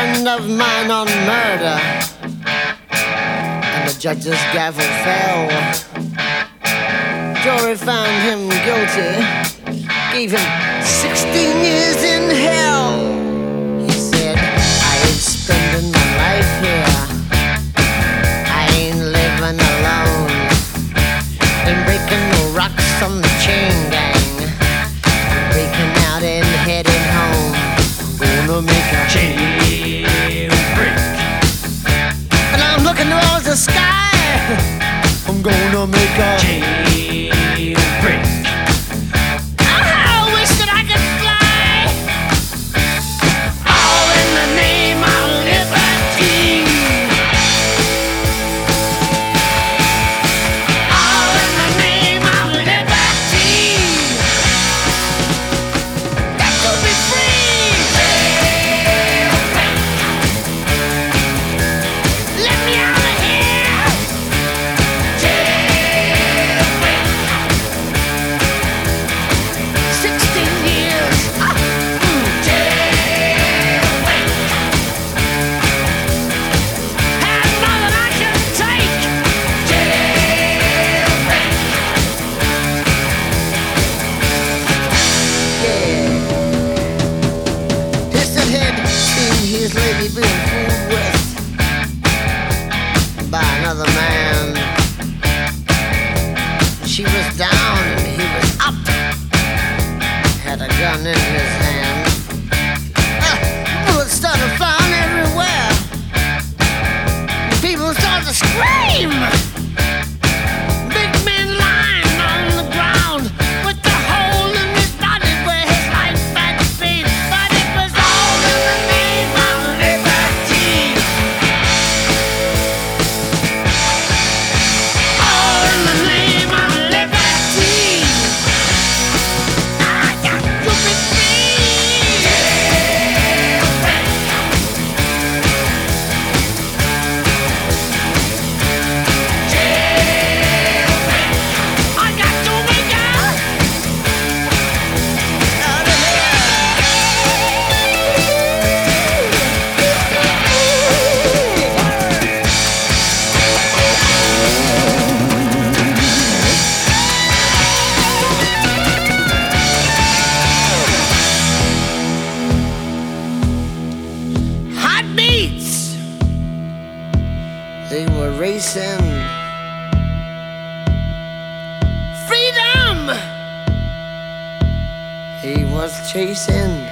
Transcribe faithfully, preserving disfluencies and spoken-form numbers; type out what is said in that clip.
friend of mine on murder, and the judge's gavel fell. Jury found him guilty, gave him sixteen years in hell. He said, I ain't spending my life here, I ain't living alone, ain't breaking no rocks on the chain gang, I'm breaking out and heading home. I'm gonna make a jailbreak, and I'm looking towards the sky. I'm gonna make a jailbreak. I wish that I could fly, all in the name of liberty, all in the name of liberty. Got to be free. Let me out of here. Sixteen years. Ah, mm, jailbreak. Had more than I can take. Jailbreak. Yeah. Piston head seen his lady being fooled with by another man. She was down and he was up, had a gun in his hand. Ah, bullets started flying everywhere. People started to scream. Big man lying on the ground with the hole in his body where his life had been. But it was all in the name of liberty, all in the name of liberty. I got to be free. I got to make out out of hot beats. They were racing. Freedom. He was chasing.